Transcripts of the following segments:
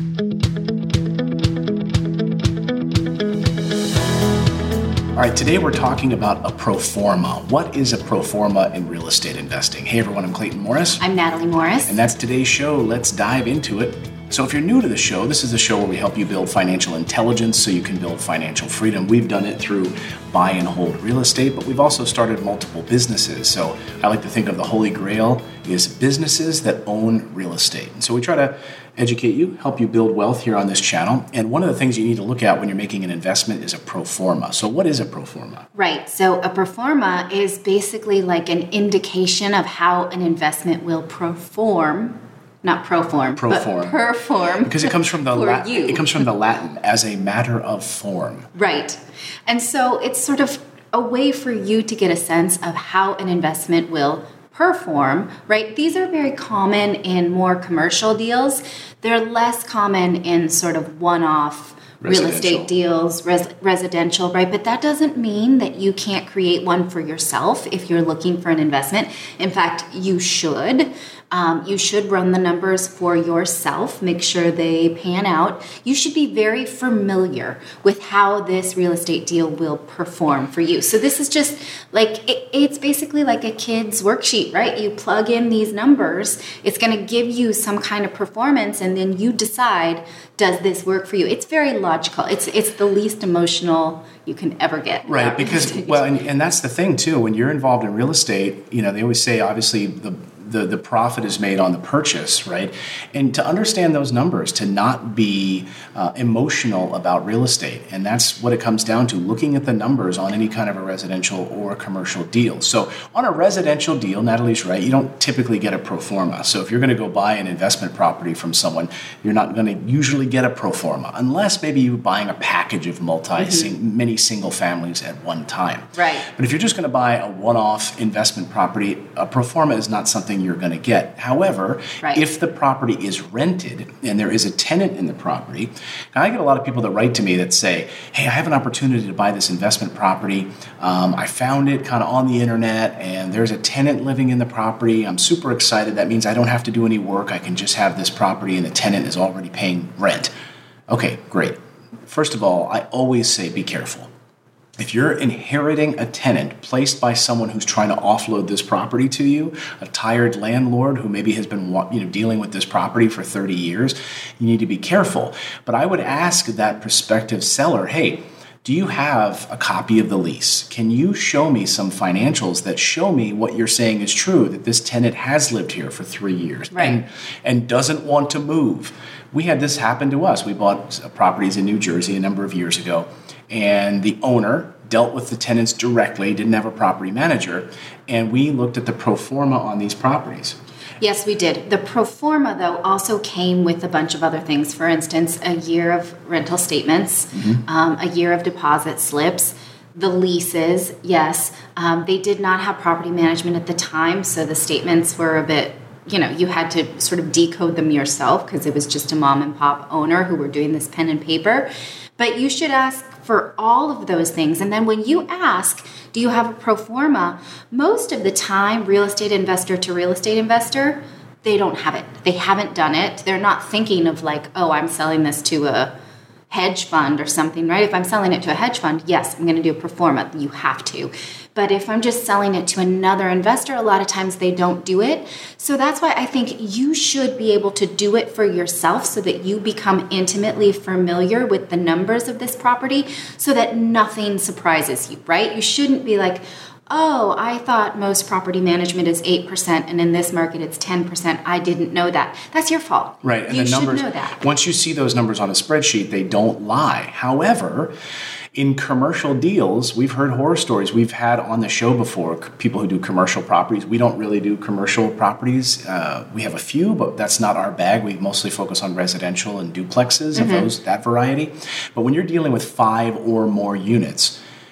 All right, today we're talking about a pro forma. What is a pro forma in real estate investing? Hey everyone, I'm Clayton Morris. I'm Natalie Morris. And that's today's show. Let's dive into it. So if you're new to the show, this is a show where we help you build financial intelligence so you can build financial freedom. We've done it through buy and hold real estate, but we've also started multiple businesses. So I like to think of the Holy Grail is businesses that own real estate. And so we try to educate you, help you build wealth here on this channel. And one of the things you need to look at when you're making an investment is a pro forma. So what is a pro forma? Right. So a pro forma is basically like an indication of how an investment will perform. Not perform. Because it comes from the it comes from the Latin as a matter of form. Right. And so it's sort of a way for you to get a sense of how an investment will perform, right? These are very common in more commercial deals. They're less common in sort of one-off real estate deals, residential, right? But that doesn't mean that you can't create one for yourself if you're looking for an investment. In fact, you should. You should run the numbers for yourself, make sure they pan out. You should be very familiar with how this real estate deal will perform for you. So this is just like, it's basically like a kid's worksheet, right? You plug in these numbers, it's going to give you some kind of performance, and then you decide, does this work for you? It's very logical. It's the least emotional you can ever get. Right, because, well, and that's the thing too, when you're involved in real estate, they always say, obviously, the profit is made on the purchase, right? And to understand those numbers, to not be emotional about real estate. And that's what it comes down to, looking at the numbers on any kind of a residential or commercial deal. So on a residential deal, Natalie's right, you don't typically get a pro forma. So if you're going to go buy an investment property from someone, you're not going to usually get a pro forma, unless maybe you're buying a package of many single families at one time. Right. But if you're just going to buy a one-off investment property, a pro forma is not something you're going to get. However, if the property is rented and there is a tenant in the property, and I get a lot of people that write to me that say, hey, I have an opportunity to buy this investment property. I found it kind of on the internet and there's a tenant living in the property. I'm super excited. That means I don't have to do any work. I can just have this property and the tenant is already paying rent. Okay, great. First of all, I always say be careful. If you're inheriting a tenant placed by someone who's trying to offload this property to you, a tired landlord who maybe has been dealing with this property for 30 years, you need to be careful. But I would ask that prospective seller, hey, do you have a copy of the lease? Can you show me some financials that show me what you're saying is true, that this tenant has lived here for 3 years and doesn't want to move? We had this happen to us. We bought properties in New Jersey a number of years ago, and the owner dealt with the tenants directly, didn't have a property manager, and we looked at the pro forma on these properties. Yes, we did. The pro forma, though, also came with a bunch of other things. For instance, a year of rental statements, a year of deposit slips, the leases, yes. They did not have property management at the time, so the statements were a bit, you had to sort of decode them yourself because it was just a mom and pop owner who were doing this pen and paper. But you should ask for all of those things. And then when you ask, do you have a pro forma? Most of the time, real estate investor to real estate investor, they don't have it. They haven't done it. They're not thinking of like, oh, I'm selling this to a hedge fund or something, right? If I'm selling it to a hedge fund, yes, I'm going to do a pro forma. You have to. But if I'm just selling it to another investor, a lot of times they don't do it. So that's why I think you should be able to do it for yourself so that you become intimately familiar with the numbers of this property so that nothing surprises you, right? You shouldn't be like, oh, I thought most property management is 8% and in this market it's 10%. I didn't know that. That's your fault. Right. And you the numbers, should know that. Once you see those numbers on a spreadsheet, they don't lie. However, in commercial deals, we've heard horror stories. We've had on the show before people who do commercial properties. We don't really do commercial properties. We have a few, but that's not our bag. We mostly focus on residential and duplexes of that variety. But when you're dealing with 5 or more units,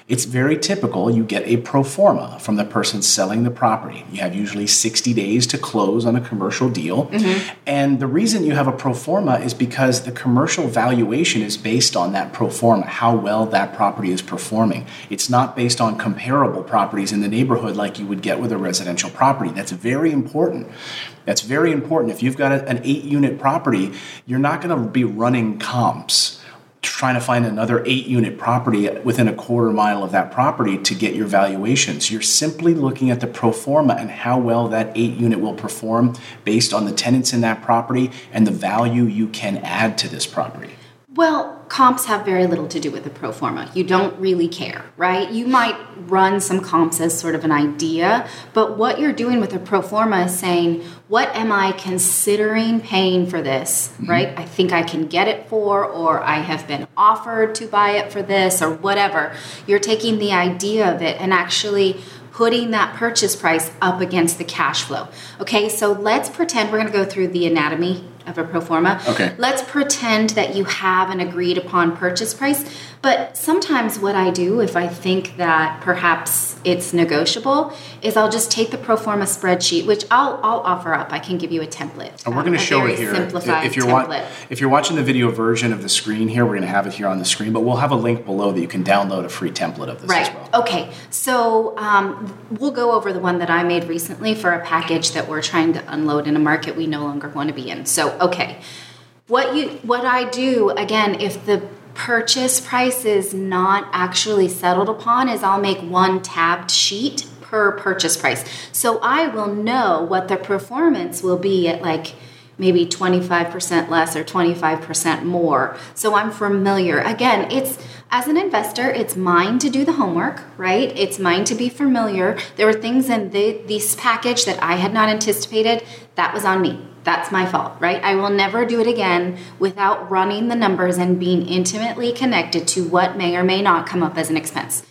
it's very typical you get a pro forma from the person selling the property. You have usually 60 days to close on a commercial deal. And the reason you have a pro forma is because the commercial valuation is based on that pro forma, how well that property is performing. It's not based on comparable properties in the neighborhood like you would get with a residential property. That's very important. That's very important. If you've got an 8-unit property, you're not going to be running comps trying to find another 8-unit property within a quarter mile of that property to get your valuations. You're simply looking at the pro forma and how well that 8-unit will perform based on the tenants in that property and the value you can add to this property. Well, comps have very little to do with the pro forma. You don't really care, right? You might run some comps as sort of an idea, but what you're doing with a pro forma is saying, what am I considering paying for this, right? I think I can get it for, or I have been offered to buy it for this, or whatever. You're taking the idea of it and actually putting that purchase price up against the cash flow. Okay, so let's pretend we're going to go through the anatomy of a pro forma. Okay. Let's pretend that you have an agreed upon purchase price. But sometimes what I do, if I think that perhaps it's negotiable, is I'll just take the pro forma spreadsheet, which I'll offer up. I can give you a template. And we're going to show it here. Simplified if you're watching the video version of the screen here, we're going to have it here on the screen, but we'll have a link below that you can download a free template of this as well. Okay. So we'll go over the one that I made recently for a package that we're trying to unload in a market we no longer want to be in. So, okay. What I do, again, if the purchase price is not actually settled upon, is I'll make one tabbed sheet per purchase price. So I will know what the performance will be at like maybe 25% less or 25% more. So I'm familiar. Again, as an investor, it's mine to do the homework, right? It's mine to be familiar. There were things in this package that I had not anticipated. That was on me. That's my fault, right? I will never do it again without running the numbers and being intimately connected to what may or may not come up as an expense.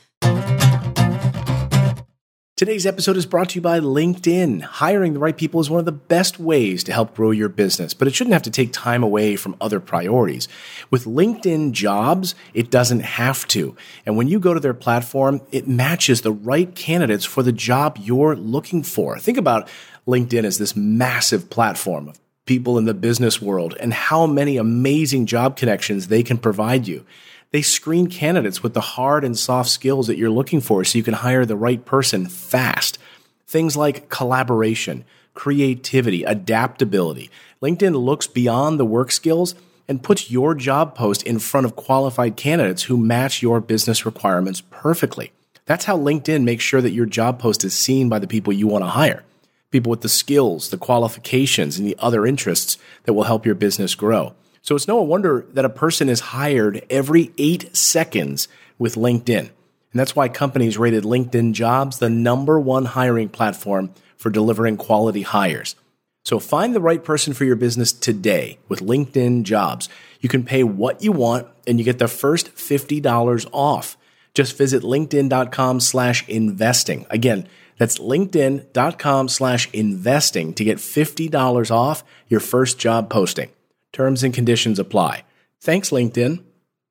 Today's episode is brought to you by LinkedIn. Hiring the right people is one of the best ways to help grow your business, but it shouldn't have to take time away from other priorities. With LinkedIn Jobs, it doesn't have to. And when you go to their platform, it matches the right candidates for the job you're looking for. Think about LinkedIn as this massive platform of people in the business world and how many amazing job connections they can provide you. They screen candidates with the hard and soft skills that you're looking for so you can hire the right person fast. Things like collaboration, creativity, adaptability. LinkedIn looks beyond the work skills and puts your job post in front of qualified candidates who match your business requirements perfectly. That's how LinkedIn makes sure that your job post is seen by the people you want to hire. People with the skills, the qualifications, and the other interests that will help your business grow. So it's no wonder that a person is hired every 8 seconds with LinkedIn. And that's why companies rated LinkedIn Jobs the #1 hiring platform for delivering quality hires. So find the right person for your business today with LinkedIn Jobs. You can pay what you want and you get the first $50 off. Just visit linkedin.com/investing. Again, that's linkedin.com/investing to get $50 off your first job posting. Terms and conditions apply. Thanks, LinkedIn.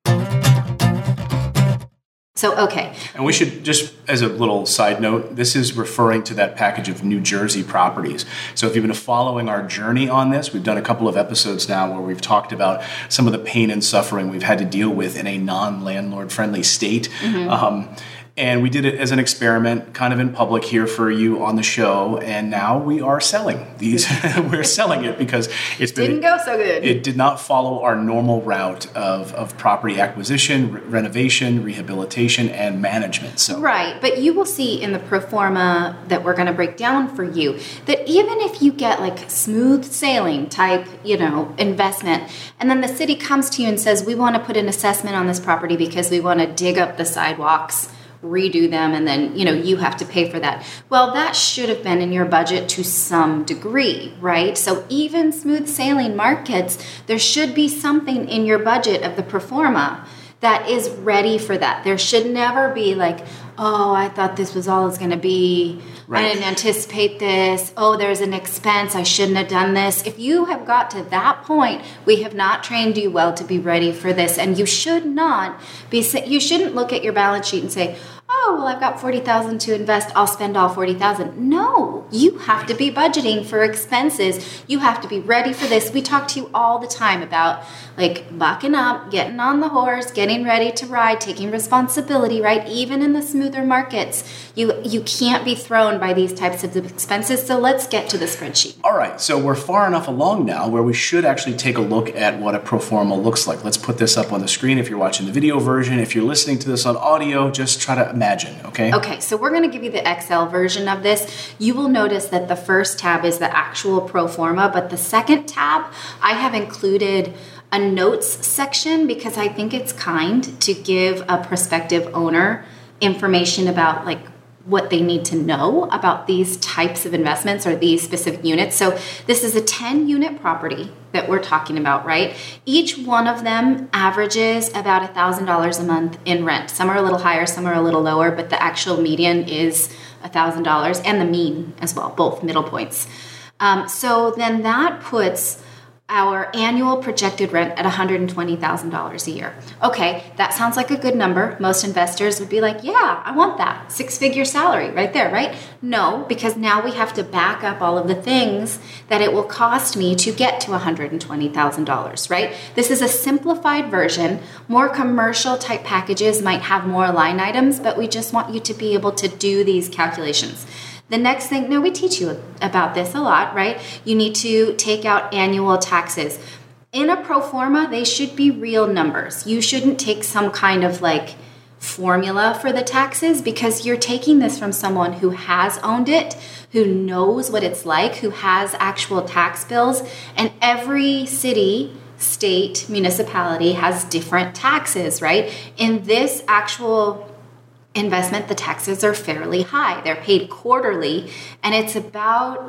So, okay. And we should, just as a little side note, this is referring to that package of New Jersey properties. So if you've been following our journey on this, we've done a couple of episodes now where we've talked about some of the pain and suffering we've had to deal with in a non-landlord friendly state. And we did it as an experiment, kind of in public here for you on the show. And now we are selling these. We're selling it because didn't go so good. It did not follow our normal route of property acquisition, renovation, rehabilitation, and management. So right, but you will see in the pro forma that we're going to break down for you that even if you get like smooth sailing type, investment, and then the city comes to you and says, we want to put an assessment on this property because we want to dig up the sidewalks, redo them, and then you have to pay for that. Well, that should have been in your budget to some degree, right? So even smooth sailing markets, there should be something in your budget of the pro forma that is ready for that. There should never be like, oh, I thought this was all it's going to be. Right. I didn't anticipate this. Oh, there's an expense. I shouldn't have done this. If you have got to that point, we have not trained you well to be ready for this. And you should not be. You shouldn't look at your balance sheet and say, oh, well, I've got 40,000 to invest. I'll spend all 40,000. No, you have to be budgeting for expenses. You have to be ready for this. We talk to you all the time about like bucking up, getting on the horse, getting ready to ride, taking responsibility, right? Even in the smoother markets, you can't be thrown by these types of expenses. So let's get to the spreadsheet. All right, so we're far enough along now where we should actually take a look at what a pro forma looks like. Let's put this up on the screen if you're watching the video version. If you're listening to this on audio, just try to imagine, okay? Okay, so we're going to give you the Excel version of this. You will notice that the first tab is the actual pro forma, but the second tab, I have included a notes section because I think it's kind to give a prospective owner information about like what they need to know about these types of investments or these specific units. So this is a 10-unit property that we're talking about, right? Each one of them averages about $1,000 a month in rent. Some are a little higher, some are a little lower, but the actual median is $1,000 and the mean as well, both middle points. So then that puts our annual projected rent at $120,000 a year. Okay, that sounds like a good number. Most investors would be like, yeah, I want that. 6-figure salary right there, right? No, because now we have to back up all of the things that it will cost me to get to $120,000, right? This is a simplified version. More commercial type packages might have more line items, but we just want you to be able to do these calculations. The next thing, we teach you about this a lot, right? You need to take out annual taxes. In a pro forma, they should be real numbers. You shouldn't take some kind of like formula for the taxes because you're taking this from someone who has owned it, who knows what it's like, who has actual tax bills, and every city, state, municipality has different taxes, right? In this actual investment, the taxes are fairly high. They're paid quarterly, and it's about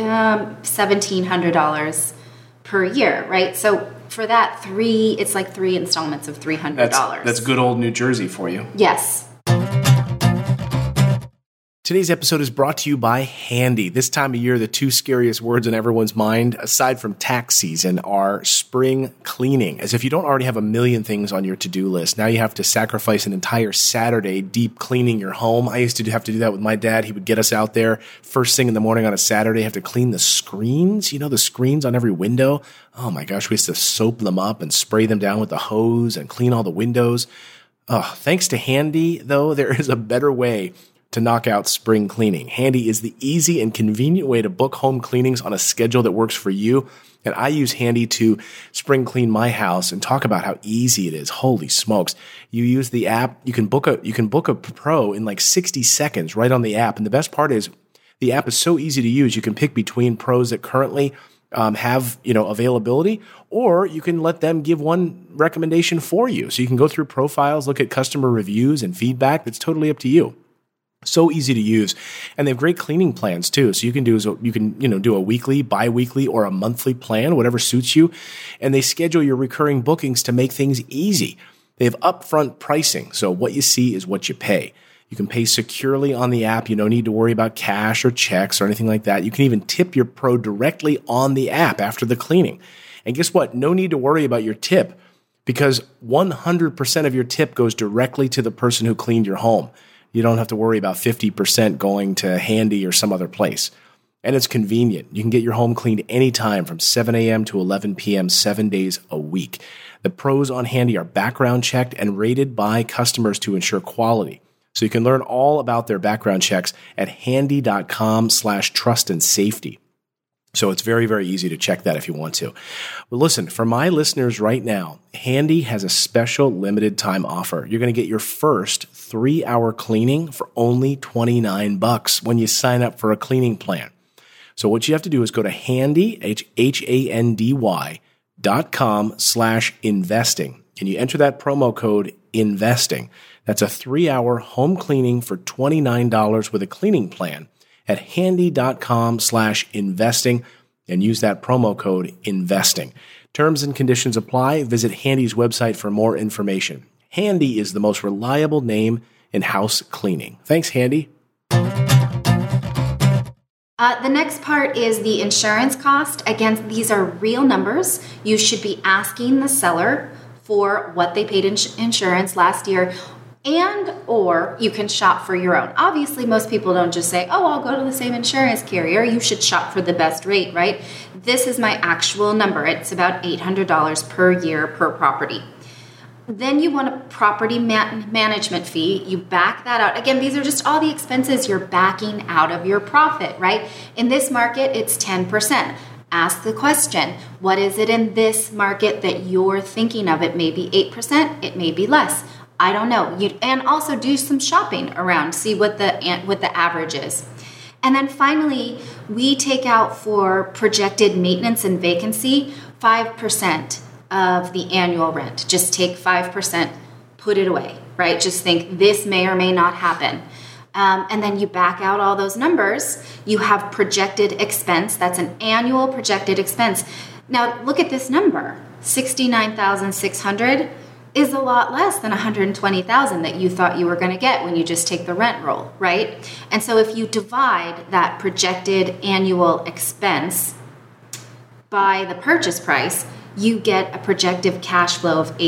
$1,700 per year, right? So for that, it's like 3 installments of $300. That's good old New Jersey for you. Yes. Today's episode is brought to you by Handy. This time of year, the two scariest words in everyone's mind, aside from tax season, are spring cleaning. As if you don't already have a million things on your to-do list. Now you have to sacrifice an entire Saturday deep cleaning your home. I used to have to do that with my dad. He would get us out there first thing in the morning on a Saturday, have to clean the screens. You know, the screens on every window. Oh my gosh, we used to soap them up and spray them down with the hose and clean all the windows. Oh, thanks to Handy, though, there is a better way to knock out spring cleaning. Handy is the easy and convenient way to book home cleanings on a schedule that works for you. And I use Handy to spring clean my house and talk about how easy it is. Holy smokes. You use the app, you can book a pro in like 60 seconds right on the app. And the best part is the app is so easy to use. You can pick between pros that currently have, availability, or you can let them give one recommendation for you. So you can go through profiles, look at customer reviews and feedback. That's totally up to you. So easy to use. And they have great cleaning plans too. So you can do a weekly, bi-weekly, or a monthly plan, whatever suits you. And they schedule your recurring bookings to make things easy. They have upfront pricing. So what you see is what you pay. You can pay securely on the app. You don't need to worry about cash or checks or anything like that. You can even tip your pro directly on the app after the cleaning. And guess what? No need to worry about your tip because 100% of your tip goes directly to the person who cleaned your home. You don't have to worry about 50% going to Handy or some other place. And it's convenient. You can get your home cleaned anytime from 7 a.m. to 11 p.m., 7 days a week. The pros on Handy are background checked and rated by customers to ensure quality. So you can learn all about their background checks at handy.com/trust and safety. So it's very, very easy to check that if you want to. Well, listen, for my listeners right now, Handy has a special limited time offer. You're going to get your first 3-hour cleaning for only $29 when you sign up for a cleaning plan. So what you have to do is go to Handy, handy.com/investing, and you enter that promo code investing. That's a 3-hour home cleaning for $29 with a cleaning plan at handy.com/investing and use that promo code investing. Terms and conditions apply. Visit Handy's website for more information. Handy is the most reliable name in house cleaning. Thanks, Handy. The next part is the insurance cost. Again, these are real numbers. You should be asking the seller for what they paid in insurance last year And or you can shop for your own. Obviously, most people don't just say, oh, I'll go to the same insurance carrier. You should shop for the best rate, right? This is my actual number. It's about $800 per year per property. Then you want a property management fee. You back that out. Again, these are just all the expenses you're backing out of your profit, right? In this market, it's 10%. Ask the question, what is it in this market that you're thinking of? It may be 8%, it may be less. I don't know. And also do some shopping around, see what the average is. And then finally, we take out for projected maintenance and vacancy 5% of the annual rent. Just take 5%, put it away, right? Just think this may or may not happen. And then you back out all those numbers. You have projected expense. That's an annual projected expense. Now look at this number, $69,600 is a lot less than $120,000 that you thought you were going to get when you just take the rent roll, right? And so if you divide that projected annual expense by the purchase price, you get a projected cash flow of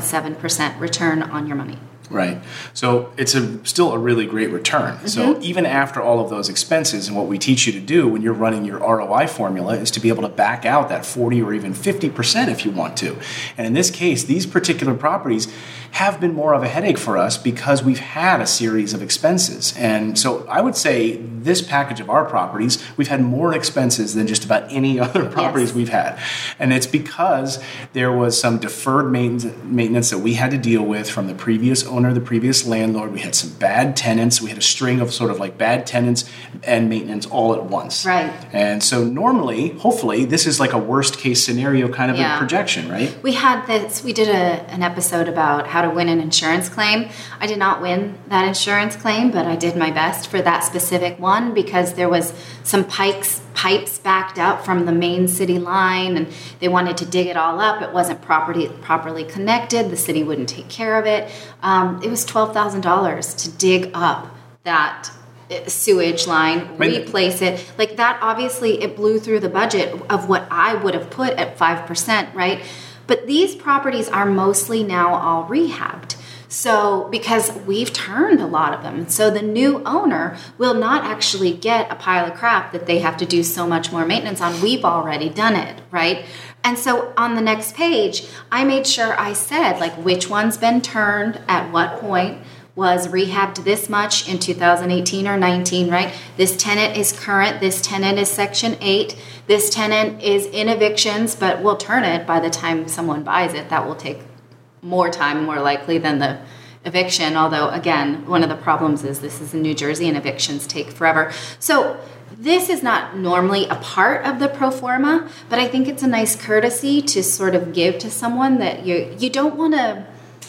8.7% return on your money. Right. So it's still a really great return. Mm-hmm. So even after all of those expenses, and what we teach you to do when you're running your ROI formula is to be able to back out that 40 or even 50% if you want to. And in this case, these particular properties have been more of a headache for us because we've had a series of expenses. And so I would say this package of our properties, we've had more expenses than just about any other properties we've had. And it's because there was some deferred maintenance that we had to deal with from the previous owner, the previous landlord. We had some bad tenants. We had a string of sort of like bad tenants and maintenance all at once. Right. And so normally, hopefully, this is like a worst case scenario kind of a projection, right? We had this, we did an episode about how to win an insurance claim. I did not win that insurance claim, but I did my best for that specific one because there was some pipes backed up from the main city line and they wanted to dig it all up. It wasn't properly connected. The city wouldn't take care of it. It was $12,000 to dig up that sewage line, replace it. Like that, obviously, it blew through the budget of what I would have put at 5%, right? But these properties are mostly now all rehabbed. So, because we've turned a lot of them. So the new owner will not actually get a pile of crap that they have to do so much more maintenance on. We've already done it, right? And so on the next page, I made sure I said, like, which one's been turned at what point, was rehabbed this much in 2018 or 19, right? This tenant is current. This tenant is Section 8. This tenant is in evictions, but we'll turn it by the time someone buys it. That will take more time, more likely, than the eviction. Although, again, one of the problems is this is in New Jersey and evictions take forever. So this is not normally a part of the pro forma, but I think it's a nice courtesy to sort of give to someone that you don't want to,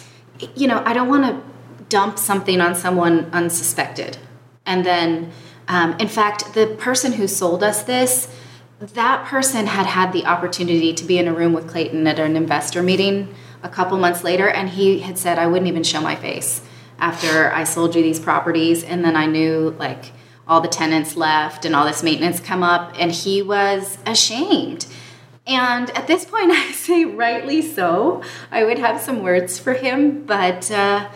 I don't want to dump something on someone unsuspected. And then, in fact, the person who sold us this, that person had the opportunity to be in a room with Clayton at an investor meeting a couple months later, and he had said, I wouldn't even show my face after I sold you these properties. And then I knew, like, all the tenants left and all this maintenance come up, and he was ashamed. And at this point, I say rightly so. I would have some words for him, but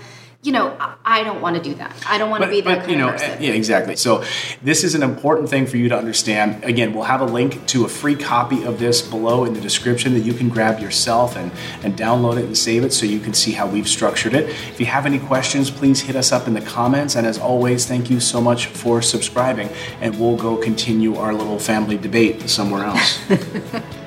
I don't want to do that. I don't want to be that kind of person. Yeah, exactly. So this is an important thing for you to understand. Again, we'll have a link to a free copy of this below in the description that you can grab yourself and download it and save it so you can see how we've structured it. If you have any questions, please hit us up in the comments. And as always, thank you so much for subscribing. And we'll go continue our little family debate somewhere else.